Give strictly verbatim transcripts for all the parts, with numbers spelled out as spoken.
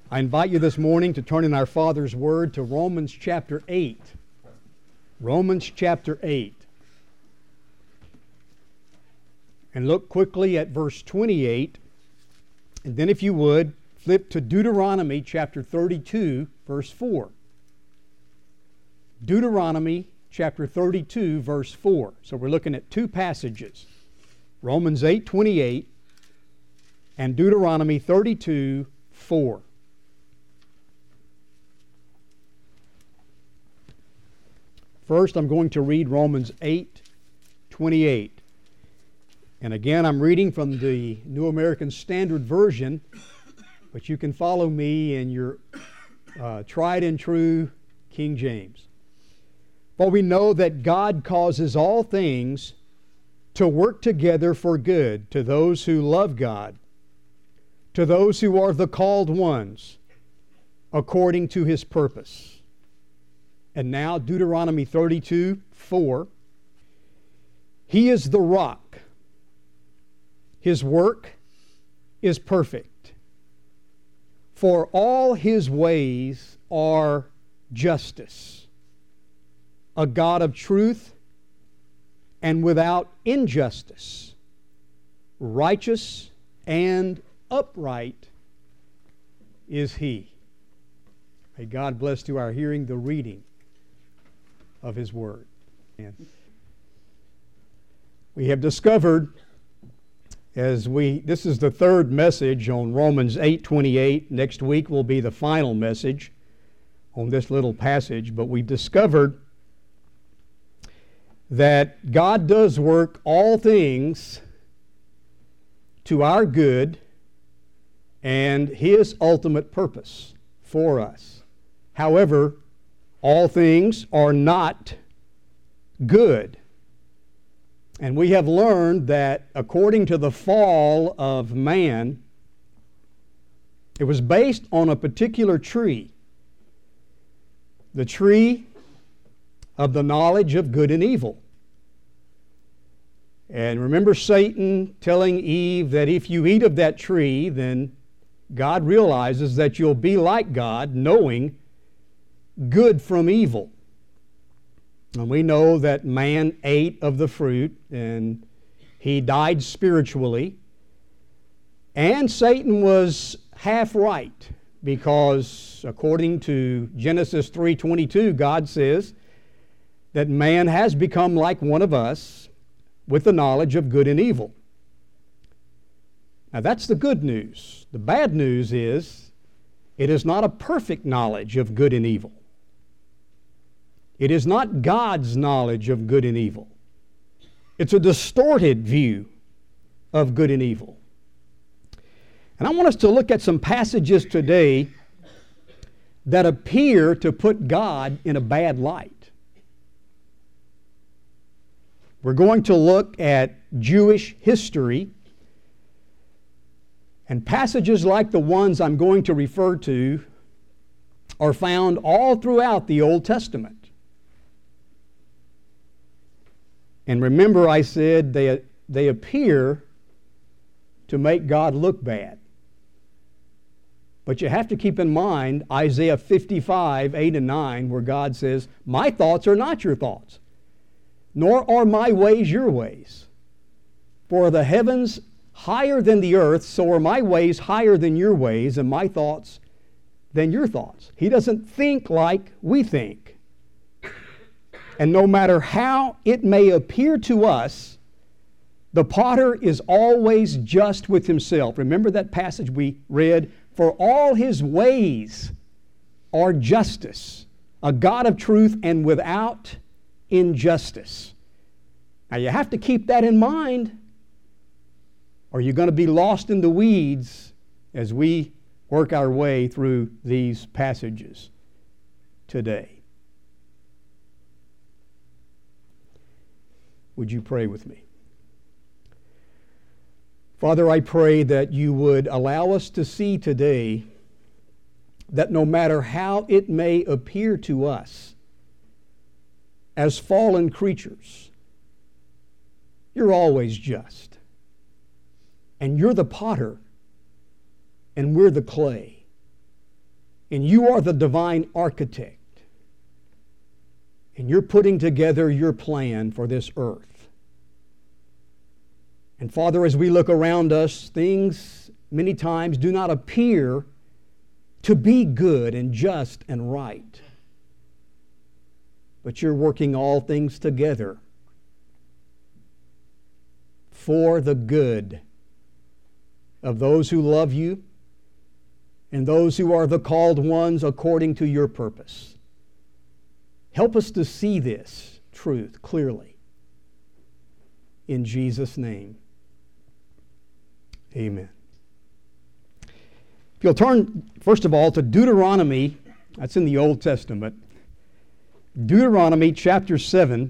I invite you this morning to turn in our Father's Word to Romans chapter eight. Romans chapter eight. And look quickly at verse twenty-eight. And then if you would, flip to Deuteronomy chapter thirty-two, verse four. Deuteronomy chapter thirty-two, verse four. So we're looking at two passages. Romans eight twenty-eight and Deuteronomy thirty-two, four. First, I'm going to read Romans eight twenty-eight. And again, I'm reading from the New American Standard Version, but you can follow me in your uh, tried and true King James. For we know that God causes all things to work together for good to those who love God, to those who are the called ones, according to His purpose. And now Deuteronomy thirty-two, four. He is the rock. His work is perfect. For all His ways are justice. A God of truth and without injustice. Righteous and upright is He. May God bless to our hearing the reading of His Word. And we have discovered, as we, this is the third message on Romans eight twenty-eight. Next week will be the final message on this little passage, but we've discovered that God does work all things to our good and His ultimate purpose for us. However, all things are not good. And we have learned that according to the fall of man, it was based on a particular tree. The tree of the knowledge of good and evil. And remember Satan telling Eve that if you eat of that tree, then God realizes that you'll be like God, knowing good from evil. And we know that man ate of the fruit and he died spiritually. And Satan was half right, because according to Genesis three twenty-two, God says that man has become like one of us with the knowledge of good and evil. Now that's the good news. The bad news is it is not a perfect knowledge of good and evil. It is not God's knowledge of good and evil. It's a distorted view of good and evil. And I want us to look at some passages today that appear to put God in a bad light. We're going to look at Jewish history, and passages like the ones I'm going to refer to are found all throughout the Old Testament. And remember, I said they, they appear to make God look bad. But you have to keep in mind Isaiah fifty-five, eight and nine, where God says, "My thoughts are not your thoughts, nor are my ways your ways. For the heavens higher than the earth, so are my ways higher than your ways, and my thoughts than your thoughts." He doesn't think like we think. And no matter how it may appear to us, the potter is always just with himself. Remember that passage we read? For all His ways are justice, a God of truth and without injustice. Now you have to keep that in mind, or you're going to be lost in the weeds as we work our way through these passages today. Would you pray with me? Father, I pray that you would allow us to see today that no matter how it may appear to us as fallen creatures, you're always just. And you're the potter, and we're the clay. And you are the divine architect. And you're putting together your plan for this earth. And Father, as we look around us, things many times do not appear to be good and just and right. But you're working all things together for the good of those who love you and those who are the called ones according to your purpose. Help us to see this truth clearly. In Jesus' name, amen. If you'll turn, first of all, to Deuteronomy, that's in the Old Testament. Deuteronomy chapter seven.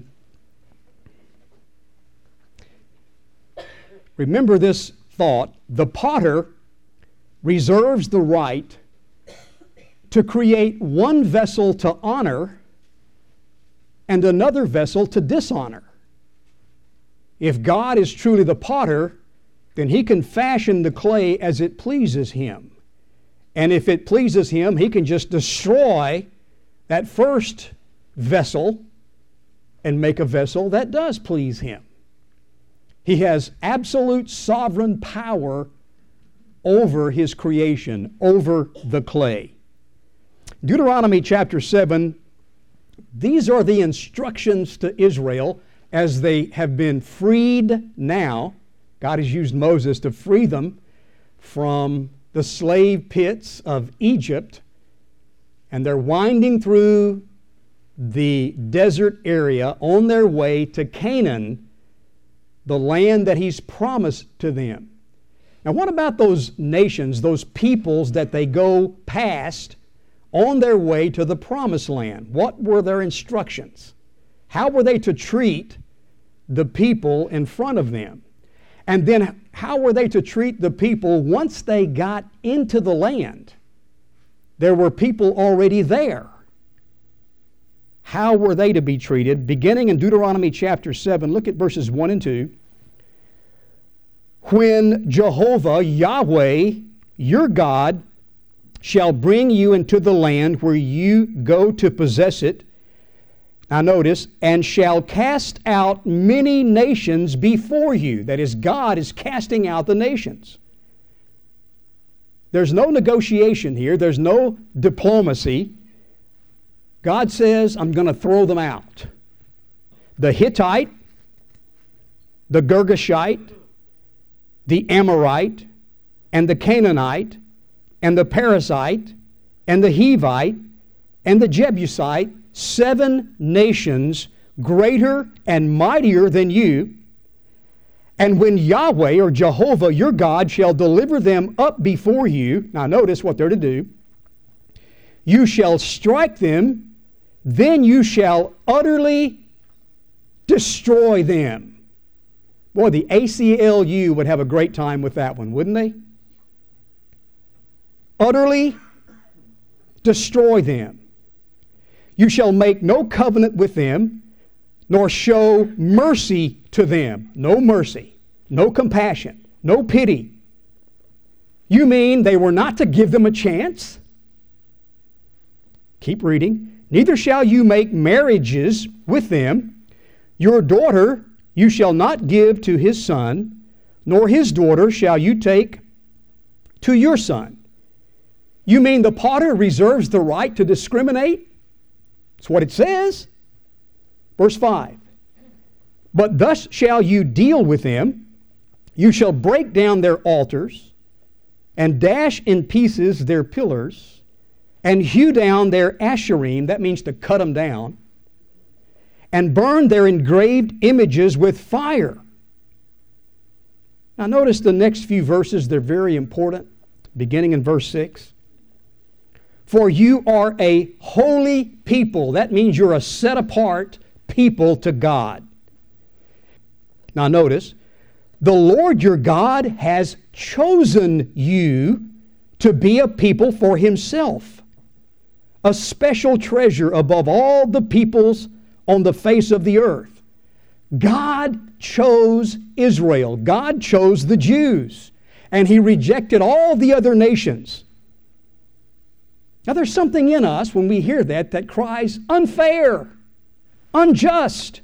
Remember this thought: the potter reserves the right to create one vessel to honor and another vessel to dishonor. If God is truly the potter, then He can fashion the clay as it pleases Him. And if it pleases Him, He can just destroy that first vessel and make a vessel that does please Him. He has absolute sovereign power over His creation, over the clay. Deuteronomy chapter seven, these are the instructions to Israel as they have been freed now. God has used Moses to free them from the slave pits of Egypt, and they're winding through the desert area on their way to Canaan, the land that He's promised to them. Now, what about those nations, those peoples that they go past on their way to the promised land? What were their instructions? How were they to treat the people in front of them? And then how were they to treat the people once they got into the land? There were people already there. How were they to be treated? Beginning in Deuteronomy chapter seven, look at verses one and two. When Jehovah, Yahweh, your God, shall bring you into the land where you go to possess it, now notice, and shall cast out many nations before you. That is, God is casting out the nations. There's no negotiation here. There's no diplomacy. God says, I'm going to throw them out. The Hittite, the Girgashite, the Amorite, and the Canaanite, and the Perizzite, and the Hivite, and the Jebusite, seven nations greater and mightier than you. And when Yahweh or Jehovah your God shall deliver them up before you, now notice what they're to do, you shall strike them, then you shall utterly destroy them. Boy, the A C L U would have a great time with that one, wouldn't they? Utterly destroy them. You shall make no covenant with them, nor show mercy to them. No mercy, no compassion, no pity. You mean they were not to give them a chance? Keep reading. Neither shall you make marriages with them. Your daughter you shall not give to his son, nor his daughter shall you take to your son. You mean the potter reserves the right to discriminate? That's what it says. Verse five. But thus shall you deal with them. You shall break down their altars, and dash in pieces their pillars, and hew down their asherim, that means to cut them down, and burn their engraved images with fire. Now notice the next few verses, they're very important, beginning in verse six. For you are a holy people. That means you're a set-apart people to God. Now notice, the Lord your God has chosen you to be a people for Himself, a special treasure above all the peoples on the face of the earth. God chose Israel. God chose the Jews. And He rejected all the other nations. Now there's something in us when we hear that that cries, unfair, unjust.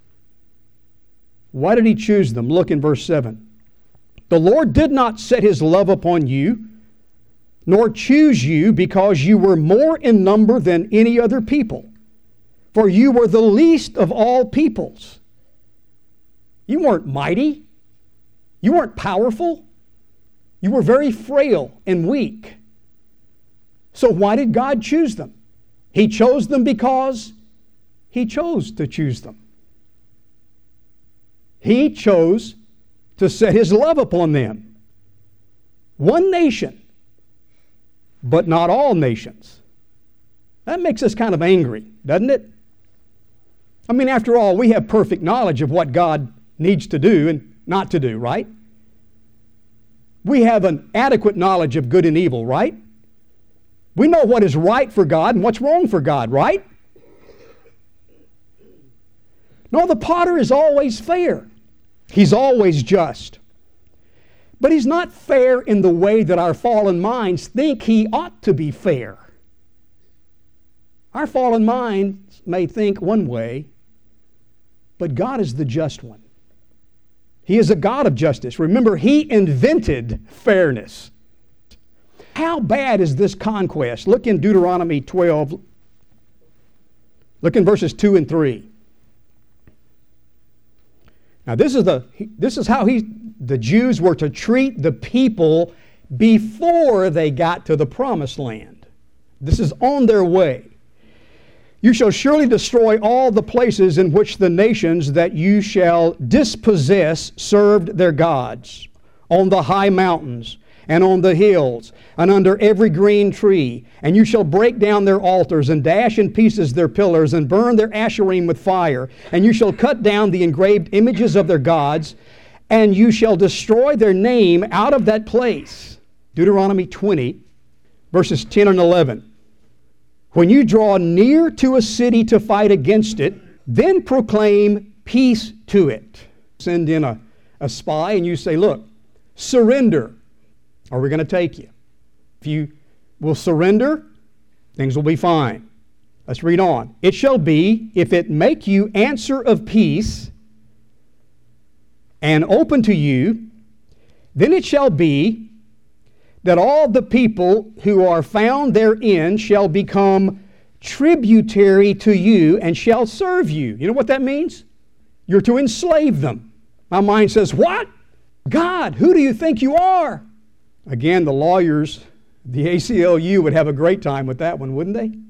Why did he choose them? Look in verse seven. The Lord did not set his love upon you, nor choose you because you were more in number than any other people. For you were the least of all peoples. You weren't mighty. You weren't powerful. You were very frail and weak. So why did God choose them? He chose them because He chose to choose them. He chose to set His love upon them. One nation, but not all nations. That makes us kind of angry, doesn't it? I mean, after all, we have perfect knowledge of what God needs to do and not to do, right? We have an adequate knowledge of good and evil, right? We know what is right for God and what's wrong for God, right? No, the potter is always fair. He's always just. But He's not fair in the way that our fallen minds think He ought to be fair. Our fallen minds may think one way, but God is the just one. He is a God of justice. Remember, He invented fairness. How bad is this conquest? Look in Deuteronomy twelve. Look in verses two and three. Now this is the this is how he the Jews were to treat the people before they got to the promised land. This is on their way. You shall surely destroy all the places in which the nations that you shall dispossess served their gods, on the high mountains, and on the hills, and under every green tree. And you shall break down their altars, and dash in pieces their pillars, and burn their asherim with fire. And you shall cut down the engraved images of their gods, and you shall destroy their name out of that place. Deuteronomy twenty, verses ten and eleven. When you draw near to a city to fight against it, then proclaim peace to it. Send in a, a spy, and you say, look, surrender, or we're going to take you. If you will surrender, things will be fine. Let's read on. It shall be, if it make you answer of peace and open to you, then it shall be that all the people who are found therein shall become tributary to you and shall serve you. You know what that means? You're to enslave them. My mind says, what? God, who do you think you are? Again, the lawyers, the A C L U would have a great time with that one, wouldn't they?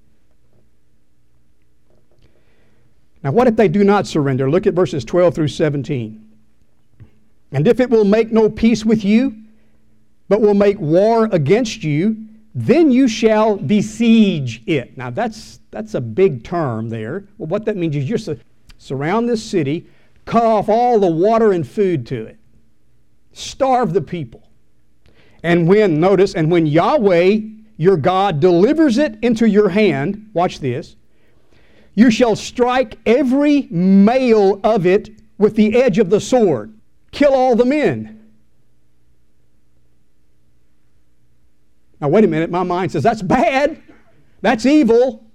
Now, what if they do not surrender? Look at verses twelve through seventeen. And if it will make no peace with you, but will make war against you, then you shall besiege it. Now, that's that's a big term there. Well, what that means is you just surround this city, cut off all the water and food to it, starve the people. And when, notice, and when Yahweh, your God, delivers it into your hand, watch this, you shall strike every male of it with the edge of the sword. Kill all the men. Now, wait a minute, my mind says, that's bad. That's evil.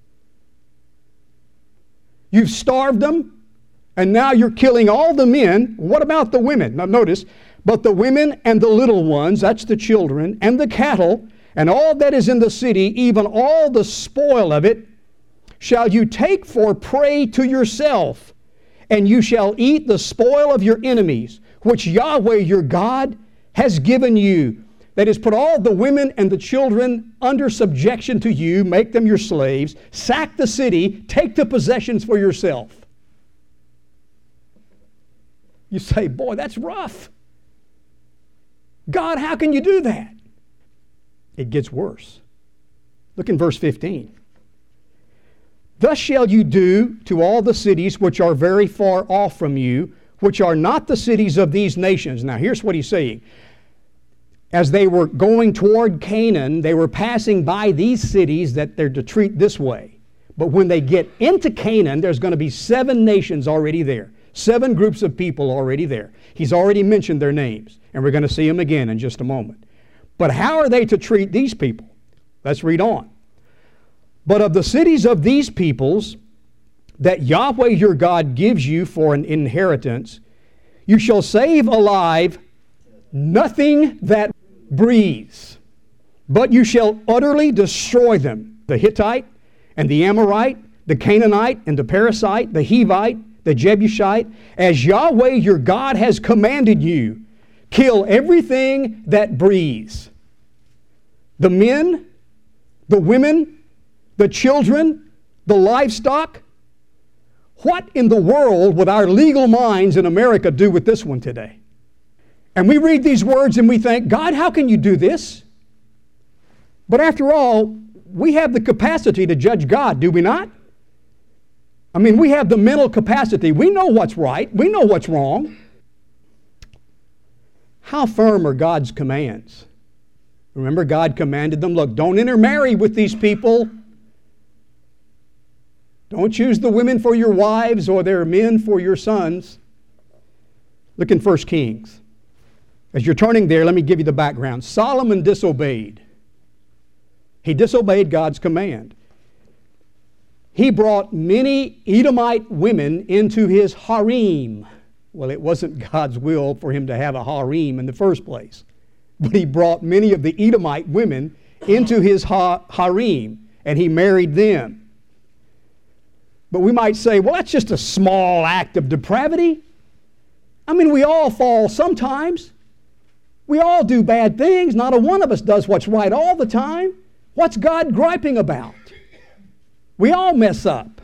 You've starved them, and now you're killing all the men. What about the women? Now, notice, but the women and the little ones, that's the children, and the cattle, and all that is in the city, even all the spoil of it, shall you take for prey to yourself, and you shall eat the spoil of your enemies, which Yahweh your God has given you. That is, put all the women and the children under subjection to you, make them your slaves, sack the city, take the possessions for yourself. You say, boy, that's rough. God, how can you do that? It gets worse. Look in verse fifteen. Thus shall you do to all the cities which are very far off from you, which are not the cities of these nations. Now here's what he's saying. As they were going toward Canaan, they were passing by these cities that they're to treat this way. But when they get into Canaan, there's going to be seven nations already there. Seven groups of people already there. He's already mentioned their names, and we're going to see them again in just a moment. But how are they to treat these people? Let's read on. But of the cities of these peoples that Yahweh your God gives you for an inheritance, you shall save alive nothing that breathes, but you shall utterly destroy them. The Hittite and the Amorite, the Canaanite and the Perizzite, the Hivite, the Jebusite, as Yahweh your God has commanded you, kill everything that breathes. The men, the women, the children, the livestock. What in the world would our legal minds in America do with this one today? And we read these words and we think, God, how can you do this? But after all, we have the capacity to judge God, do we not? I mean, we have the mental capacity. We know what's right. We know what's wrong. How firm are God's commands? Remember, God commanded them, look, don't intermarry with these people. Don't choose the women for your wives or their men for your sons. Look in First Kings. As you're turning there, let me give you the background. Solomon disobeyed. He disobeyed God's command. He brought many Edomite women into his harem. Well, it wasn't God's will for him to have a harem in the first place. But he brought many of the Edomite women into his ha- harem, and he married them. But we might say, well, that's just a small act of depravity. I mean, we all fall sometimes. We all do bad things. Not a one of us does what's right all the time. What's God griping about? We all mess up.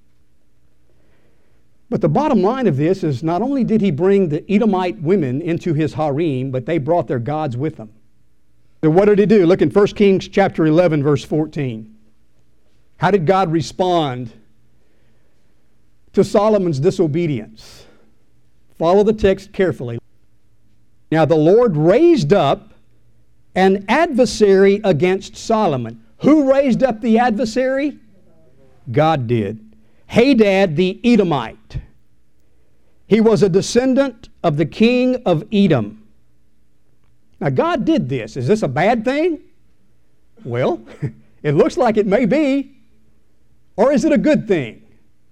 But the bottom line of this is not only did he bring the Edomite women into his harem, but they brought their gods with them. So what did he do? Look in First Kings chapter eleven, verse fourteen. How did God respond to Solomon's disobedience? Follow the text carefully. Now the Lord raised up an adversary against Solomon. Who raised up the adversary? God did. Hadad the Edomite. He was a descendant of the king of Edom. Now God did this. Is this a bad thing? Well, it looks like it may be. Or is it a good thing?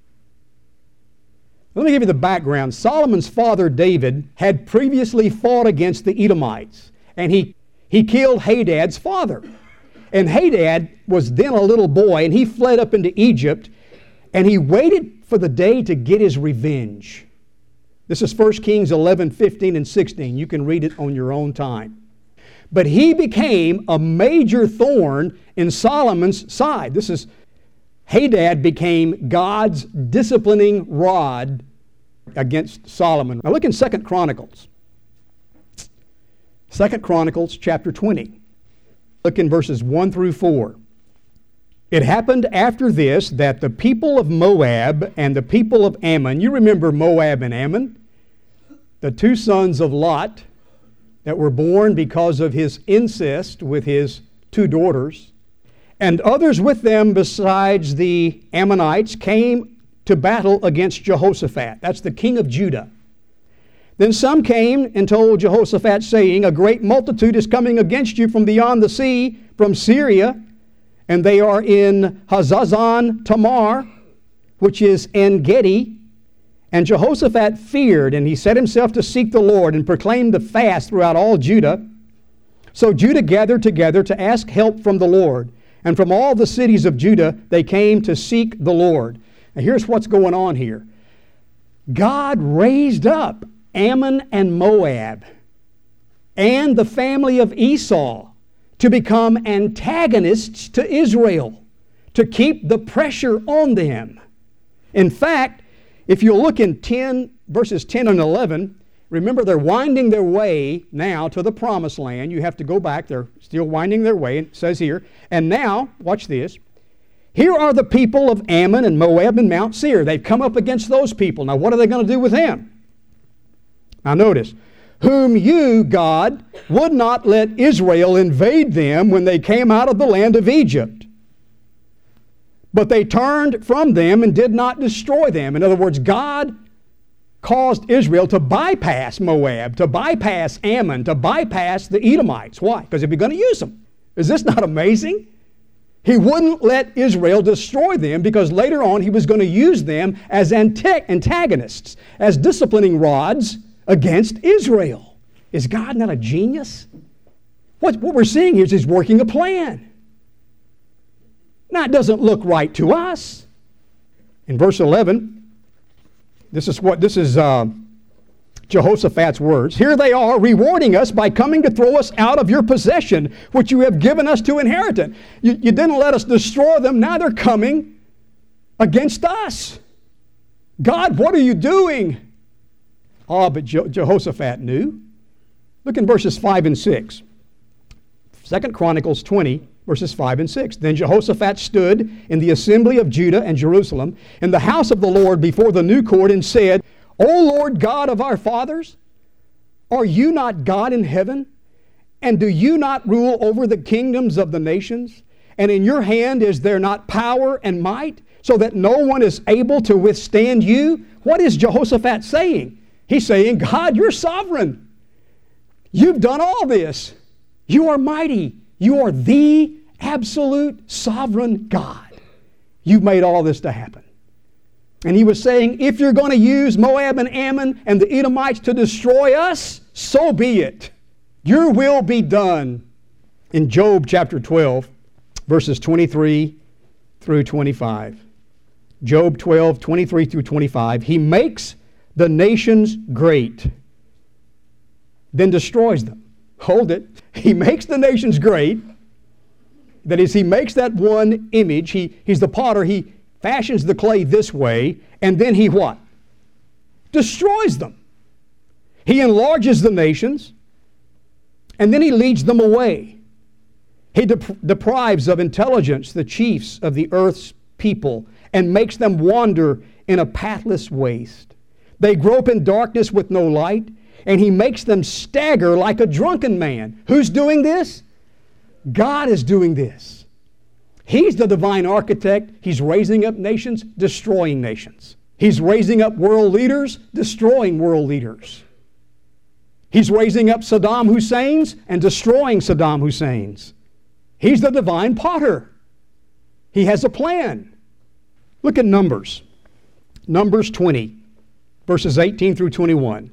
Let me give you the background. Solomon's father David had previously fought against the Edomites, and he, he killed Hadad's father. And Hadad was then a little boy, and he fled up into Egypt, and he waited for the day to get his revenge. This is First Kings eleven, fifteen, and sixteen. You can read it on your own time. But he became a major thorn in Solomon's side. This is, Hadad became God's disciplining rod against Solomon. Now look in Second Chronicles. Second Chronicles chapter twenty. Look in verses one through four. It happened after this that the people of Moab and the people of Ammon, you remember Moab and Ammon, the two sons of Lot that were born because of his incest with his two daughters, and others with them besides the Ammonites came to battle against Jehoshaphat. That's the king of Judah. Then some came and told Jehoshaphat, saying, a great multitude is coming against you from beyond the sea, from Syria, and they are in Hazazon Tamar, which is En-Gedi. And Jehoshaphat feared, and he set himself to seek the Lord and proclaimed the fast throughout all Judah. So Judah gathered together to ask help from the Lord. And from all the cities of Judah, they came to seek the Lord. Now here's what's going on here. God raised up Ammon and Moab and the family of Esau to become antagonists to Israel, to keep the pressure on them. In fact, if you look in ten, verses ten and eleven, remember they're winding their way now to the promised land. You have to go back. They're still winding their way. It says here, and now, watch this, here are the people of Ammon and Moab and Mount Seir. They've come up against those people. Now what are they going to do with them? Now notice, whom you, God, would not let Israel invade them when they came out of the land of Egypt. But they turned from them and did not destroy them. In other words, God caused Israel to bypass Moab, to bypass Ammon, to bypass the Edomites. Why? Because if you're going to use them. Is this not amazing? He wouldn't let Israel destroy them because later on he was going to use them as antagonists, as disciplining rods against Israel. Is God not a genius? What, what we're seeing here is he's working a plan. Now, it doesn't look right to us. In verse eleven, this is what this is uh, Jehoshaphat's words. Here they are rewarding us by coming to throw us out of your possession, which you have given us to inherit. You, you didn't let us destroy them. Now they're coming against us. God, what are you doing? Oh, but Je- Jehoshaphat knew. Look in verses five and six. Second Chronicles twenty, verses five and six. Then Jehoshaphat stood in the assembly of Judah and Jerusalem in the house of the Lord before the new court and said, O Lord God of our fathers, are you not God in heaven? And do you not rule over the kingdoms of the nations? And in your hand is there not power and might, so that no one is able to withstand you? What is Jehoshaphat saying? He's saying, God, you're sovereign. You've done all this. You are mighty. You are the absolute sovereign God. You've made all this to happen. And he was saying, if you're going to use Moab and Ammon and the Edomites to destroy us, so be it. Your will be done. In Job chapter twelve, verses twenty-three through twenty-five. Job twelve, twenty-three through twenty-five. He makes the nations great, then destroys them. Hold it. He makes the nations great. That is, he makes that one image. He, he's the potter. He fashions the clay this way, and then he what? Destroys them. He enlarges the nations, and then he leads them away. He dep- deprives of intelligence the chiefs of the earth's people and makes them wander in a pathless waste. They grope in darkness with no light, and he makes them stagger like a drunken man. Who's doing this? God is doing this. He's the divine architect. He's raising up nations, destroying nations. He's raising up world leaders, destroying world leaders. He's raising up Saddam Husseins and destroying Saddam Husseins. He's the divine potter. He has a plan. Look at Numbers. Numbers twenty, verses eighteen through twenty-one.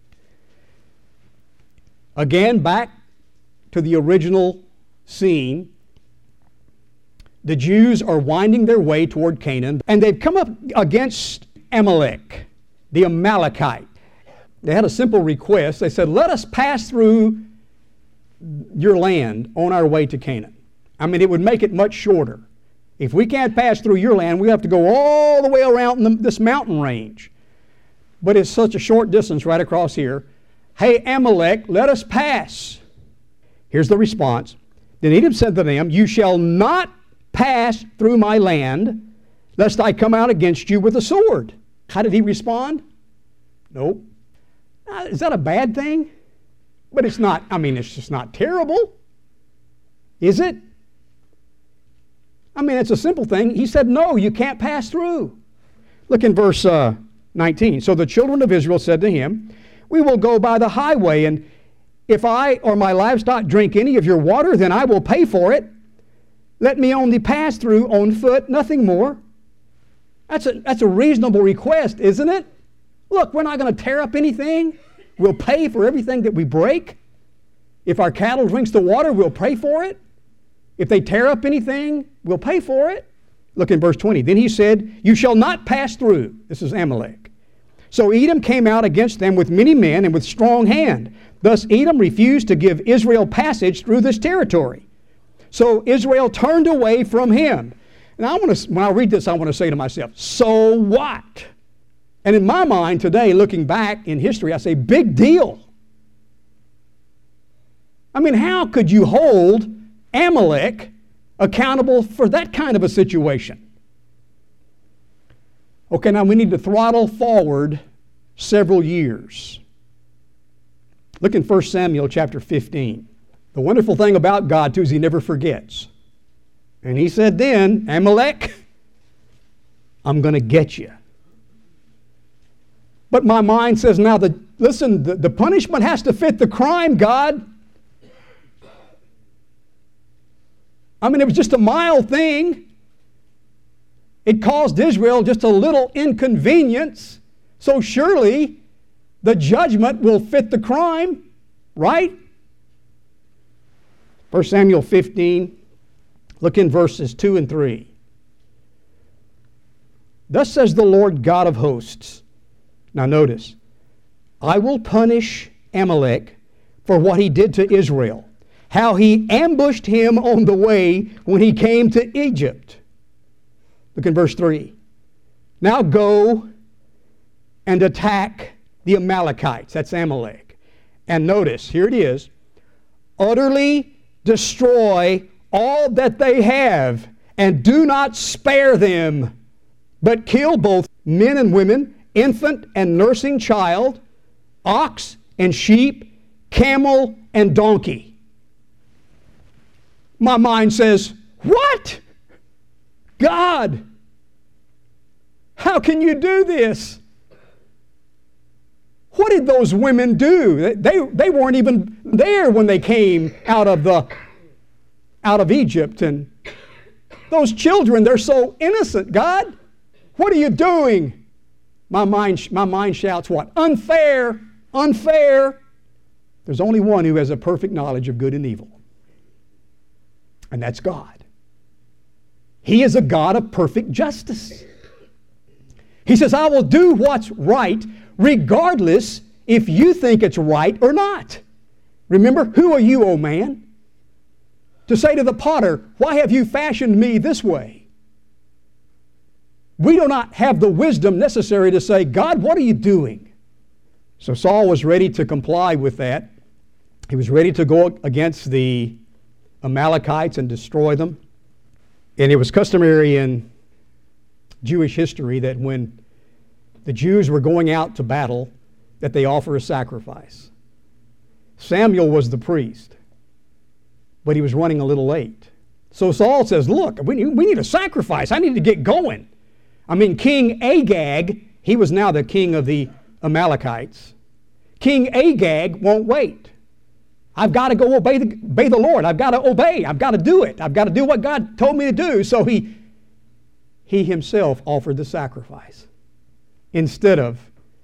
Again, back to the original scene. The Jews are winding their way toward Canaan, and they've come up against Amalek, the Amalekite. They had a simple request. They said, let us pass through your land on our way to Canaan. I mean, it would make it much shorter. If we can't pass through your land, we have to go all the way around the, this mountain range. But it's such a short distance right across here. Hey, Amalek, let us pass. Here's the response. Then Edom said to them, you shall not pass through my land, lest I come out against you with a sword. How did he respond? Nope. Uh, is that a bad thing? But it's not, I mean, it's just not terrible. Is it? I mean, it's a simple thing. He said, no, you can't pass through. Look in verse uh, nineteen. So the children of Israel said to him, we will go by the highway, and if I or my livestock drink any of your water, then I will pay for it. Let me only pass through on foot, nothing more. That's a, that's a reasonable request, isn't it? Look, we're not going to tear up anything. We'll pay for everything that we break. If our cattle drinks the water, we'll pay for it. If they tear up anything, we'll pay for it. Look in verse twenty. Then he said, you shall not pass through. This is Amalek. So Edom came out against them with many men and with strong hand. Thus Edom refused to give Israel passage through this territory. So Israel turned away from him. And I want to, when I read this, I want to say to myself, so what? And in my mind today, looking back in history, I say, big deal. I mean, how could you hold Amalek accountable for that kind of a situation? Okay, now we need to throttle forward several years. Look in First Samuel chapter fifteen. The wonderful thing about God, too, is He never forgets. And He said then, Amalek, I'm going to get you. But my mind says, now, the, listen, the, the punishment has to fit the crime, God. I mean, it was just a mild thing. It caused Israel just a little inconvenience. So surely the judgment will fit the crime, right? First Samuel fifteen, look in verses two and three. Thus says the Lord God of hosts. Now notice, I will punish Amalek for what he did to Israel, how he ambushed him on the way when he came to Egypt. Look in verse three. Now go and attack the Amalekites. That's Amalek. And notice, here it is. Utterly destroy all that they have, and do not spare them, but kill both men and women, infant and nursing child, ox and sheep, camel and donkey. My mind says, what? God, how can you do this? What did those women do? They, they weren't even there when they came out of the out of Egypt. And those children, they're so innocent. God, what are you doing? My mind, my mind shouts what? Unfair, unfair. There's only one who has a perfect knowledge of good and evil. And that's God. He is a God of perfect justice. He says, I will do what's right regardless if you think it's right or not. Remember, who are you, O man, to say to the potter, why have you fashioned me this way? We do not have the wisdom necessary to say, God, what are you doing? So Saul was ready to comply with that. He was ready to go against the Amalekites and destroy them. And it was customary in Jewish history that when the Jews were going out to battle, that they offer a sacrifice. Samuel was the priest, but he was running a little late. So Saul says, look, we need, we need a sacrifice. I need to get going. I mean, King Agag, he was now the king of the Amalekites. King Agag won't wait. I've got to go obey the, obey the Lord. I've got to obey. I've got to do it. I've got to do what God told me to do. So he, he himself offered the sacrifice instead of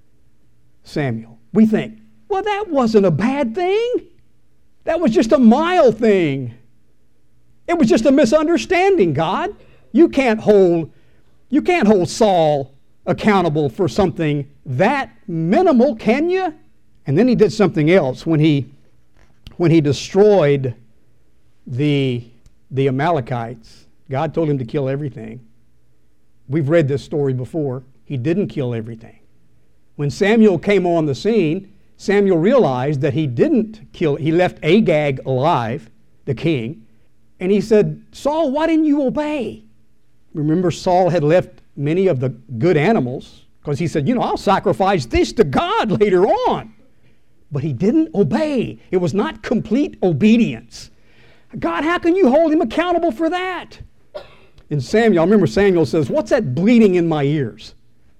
Samuel. We think, well, that wasn't a bad thing. That was just a mild thing. It was just a misunderstanding, God. You can't hold, you can't hold Saul accountable for something that minimal, can you? And then he did something else when he when he destroyed the, the Amalekites. God told him to kill everything. We've read this story before. He didn't kill everything. When Samuel came on the scene, Samuel realized that he didn't kill, he left Agag alive, the king, and he said, Saul, why didn't you obey? Remember, Saul had left many of the good animals because he said, you know, I'll sacrifice this to God later on. But he didn't obey. It was not complete obedience. God, how can you hold him accountable for that? In Samuel, I remember Samuel says, what's that bleating in my ears?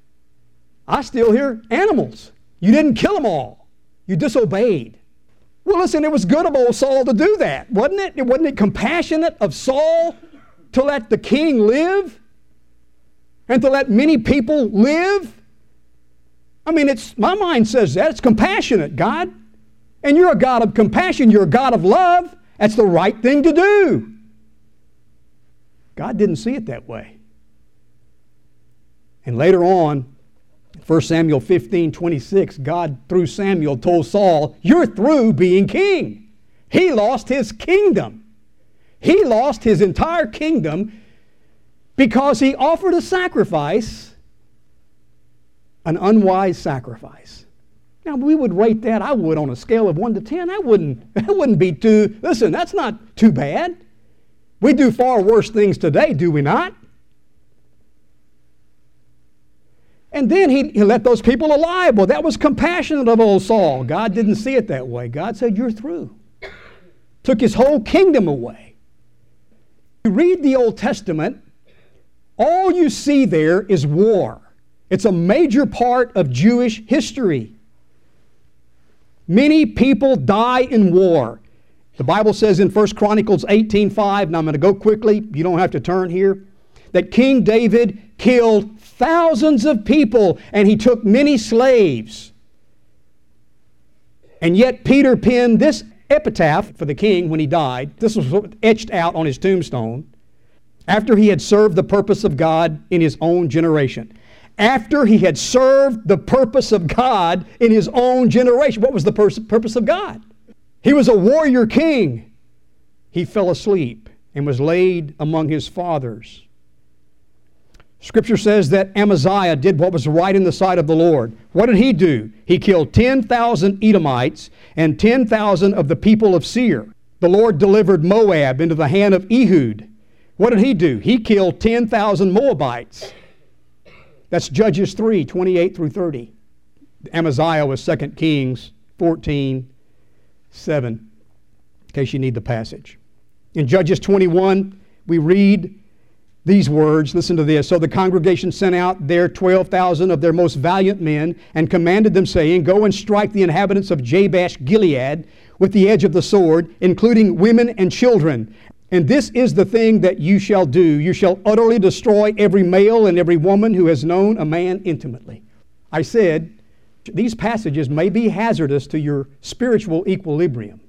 I still hear animals. You didn't kill them all. You disobeyed. Well, listen, it was good of old Saul to do that, wasn't it? Wasn't it compassionate of Saul to let the king live and to let many people live? I mean, it's my mind says that. It's compassionate, God. And you're a God of compassion. You're a God of love. That's the right thing to do. God didn't see it that way. And later on, First Samuel fifteen twenty-six, God, through Samuel, told Saul, you're through being king. He lost his kingdom. He lost his entire kingdom because he offered a sacrifice, an unwise sacrifice. Now, we would rate that, I would, on a scale of one to ten. That wouldn't, that wouldn't be too, listen, that's not too bad. We do far worse things today, do we not? And then he, he let those people alive. Well, that was compassionate of old Saul. God didn't see it that way. God said, you're through. Took his whole kingdom away. You read the Old Testament, all you see there is war. It's a major part of Jewish history. Many people die in war. The Bible says in First Chronicles eighteen five, and I'm going to go quickly, you don't have to turn here, that King David killed thousands of people and he took many slaves. And yet Peter penned this epitaph for the king when he died. This was etched out on his tombstone after he had served the purpose of God in his own generation. After he had served the purpose of God in his own generation. What was the pur- purpose of God? He was a warrior king. He fell asleep and was laid among his fathers. Scripture says that Amaziah did what was right in the sight of the Lord. What did he do? He killed ten thousand Edomites and ten thousand of the people of Seir. The Lord delivered Moab into the hand of Ehud. What did he do? He killed ten thousand Moabites. That's Judges three, twenty-eight through thirty. Amaziah was Second Kings fourteen, seven, in case you need the passage. In Judges twenty-one, we read these words. Listen to this. So the congregation sent out there twelve thousand of their most valiant men and commanded them, saying, Go and strike the inhabitants of Jabesh Gilead with the edge of the sword, including women and children. And this is the thing that you shall do. You shall utterly destroy every male and every woman who has known a man intimately. I said, these passages may be hazardous to your spiritual equilibrium.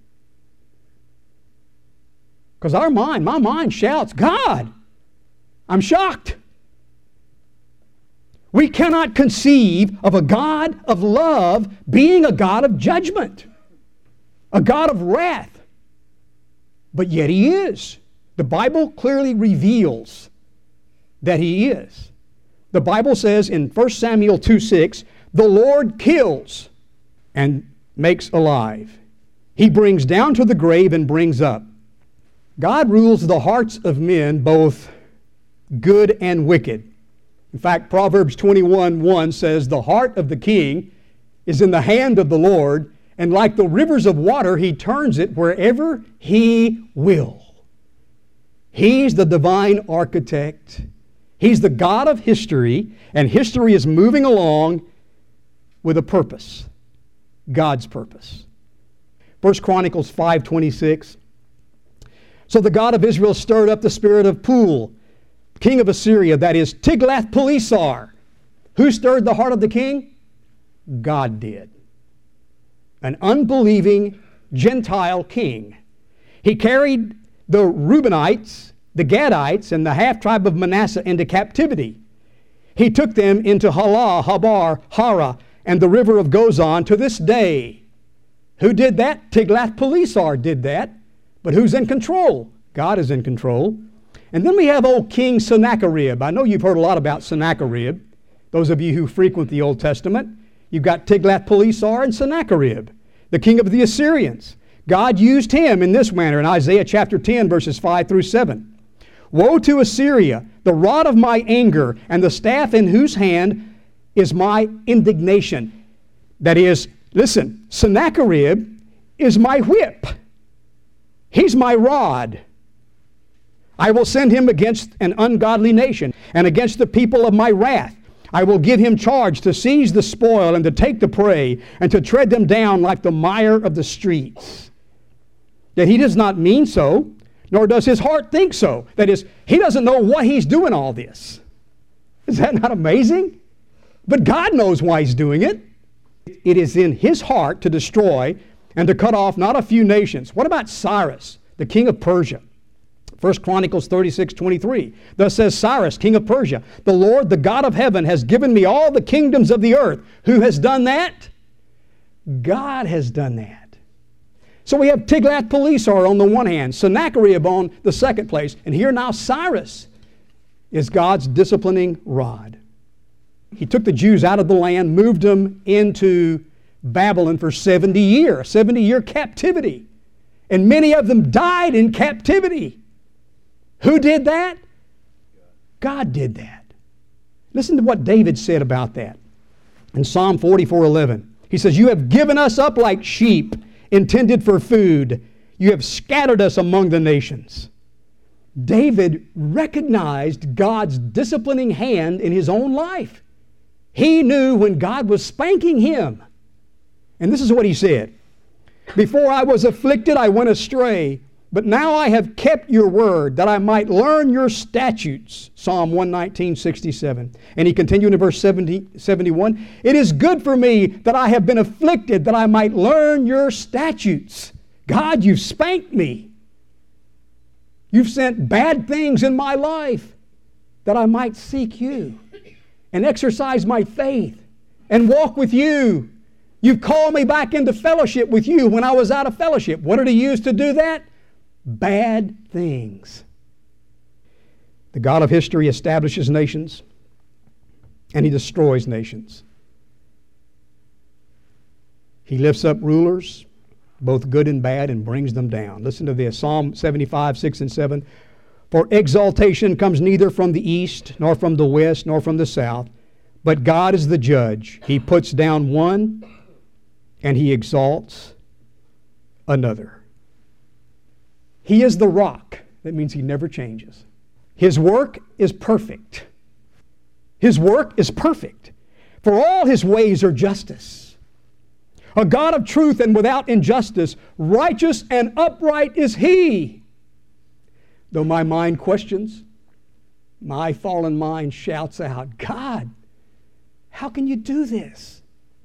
Because our mind, my mind shouts, God, I'm shocked. We cannot conceive of a God of love being a God of judgment, a God of wrath. But yet He is. The Bible clearly reveals that He is. The Bible says in First Samuel two six, the Lord kills and makes alive. He brings down to the grave and brings up. God rules the hearts of men, both good and wicked. In fact, Proverbs twenty-one one says, the heart of the king is in the hand of the Lord, and like the rivers of water, He turns it wherever He will. He's the divine architect. He's the God of history, and history is moving along with a purpose, God's purpose. First Chronicles five twenty-six. So the God of Israel stirred up the spirit of Pul, king of Assyria, that is Tiglath-Pileser. Who stirred the heart of the king? God did. An unbelieving Gentile king. He carried the Reubenites, the Gadites, and the half-tribe of Manasseh into captivity. He took them into Halah, Habar, Hara, and the river of Gozan to this day. Who did that? Tiglath-Pileser did that. But who's in control? God is in control. And then we have old King Sennacherib. I know you've heard a lot about Sennacherib. Those of you who frequent the Old Testament. You've got Tiglath-Pileser and Sennacherib, the king of the Assyrians. God used him in this manner in Isaiah chapter ten, verses five through seven. Woe to Assyria, the rod of my anger, and the staff in whose hand is my indignation. That is, listen, Sennacherib is my whip. He's my rod. I will send him against an ungodly nation and against the people of my wrath. I will give him charge to seize the spoil and to take the prey and to tread them down like the mire of the streets. Yet he does not mean so, nor does his heart think so. That is, he doesn't know why he's doing all this. Is that not amazing? But God knows why He's doing it. It is in His heart to destroy and to cut off not a few nations. What about Cyrus, the king of Persia? First Chronicles thirty-six twenty-three. Thus says Cyrus, king of Persia, the Lord, the God of heaven, has given me all the kingdoms of the earth. Who has done that? God has done that. So we have Tiglath-Pileser on the one hand, Sennacherib on the second place, and here now Cyrus is God's disciplining rod. He took the Jews out of the land, moved them into Babylon for seventy years, seventy-year captivity. And many of them died in captivity. Who did that? God did that. Listen to what David said about that. In Psalm forty-four eleven, he says, You have given us up like sheep intended for food. You have scattered us among the nations. David recognized God's disciplining hand in his own life. He knew when God was spanking him. And this is what he said. Before I was afflicted, I went astray. But now I have kept your word, that I might learn your statutes. Psalm one nineteen, sixty-seven. And he continued in verse seventy, seventy-one. It is good for me that I have been afflicted, that I might learn your statutes. God, you've spanked me. You've sent bad things in my life, that I might seek you and exercise my faith and walk with you. You've called me back into fellowship with you when I was out of fellowship. What did he use to do that? Bad things. The God of history establishes nations, and he destroys nations. He lifts up rulers, both good and bad, and brings them down. Listen to this, Psalm seventy-five, six and seven. For exaltation comes neither from the east, nor from the west, nor from the south, but God is the judge. He puts down one, and he exalts another. He is the rock. That means he never changes. His work is perfect. His work is perfect. For all his ways are justice. A God of truth and without injustice, righteous and upright is he. Though my mind questions, my fallen mind shouts out, God, how can you do this?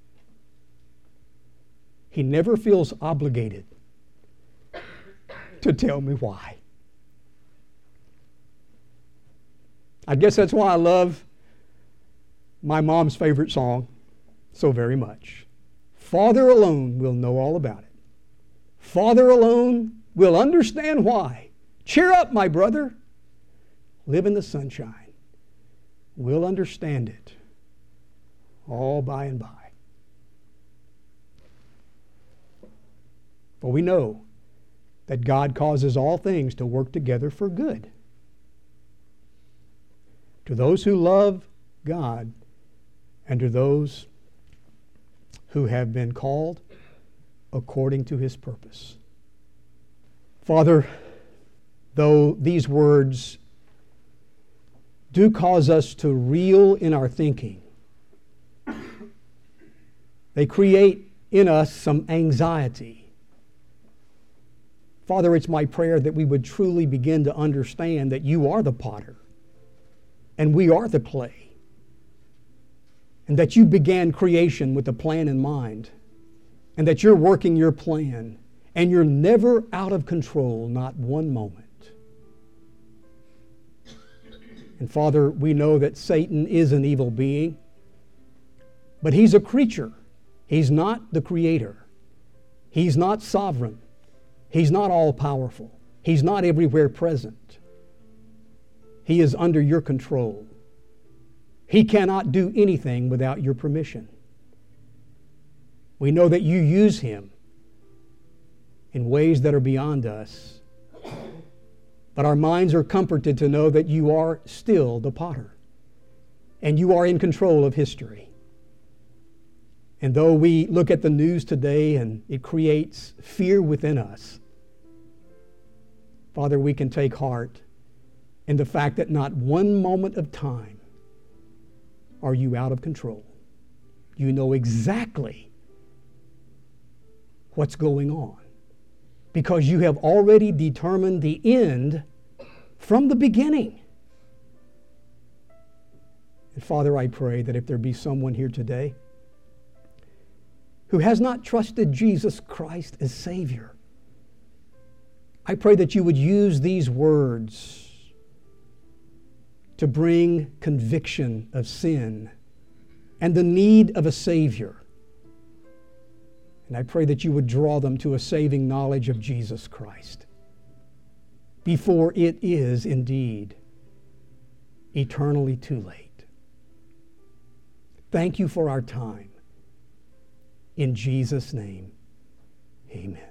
He never feels obligated to tell me why. I guess that's why I love my mom's favorite song so very much. Father alone will know all about it. Father alone will understand why. Cheer up, my brother. Live in the sunshine. We'll understand it all by and by. For we know that God causes all things to work together for good to those who love God and to those who have been called according to his purpose. Father, though these words do cause us to reel in our thinking, they create in us some anxiety. Father, it's my prayer that we would truly begin to understand that you are the potter and we are the clay, and that you began creation with a plan in mind, and that you're working your plan, and you're never out of control, not one moment. And Father, we know that Satan is an evil being, but he's a creature. He's not the creator. He's not sovereign. He's not all-powerful. He's not everywhere present. He is under your control. He cannot do anything without your permission. We know that you use him in ways that are beyond us, but our minds are comforted to know that you are still the potter, and you are in control of history. And though we look at the news today and it creates fear within us, Father, we can take heart in the fact that not one moment of time are you out of control. You know exactly what's going on because you have already determined the end from the beginning. And Father, I pray that if there be someone here today who has not trusted Jesus Christ as Savior, I pray that you would use these words to bring conviction of sin and the need of a Savior. And I pray that you would draw them to a saving knowledge of Jesus Christ before it is indeed eternally too late. Thank you for our time. In Jesus' name, amen.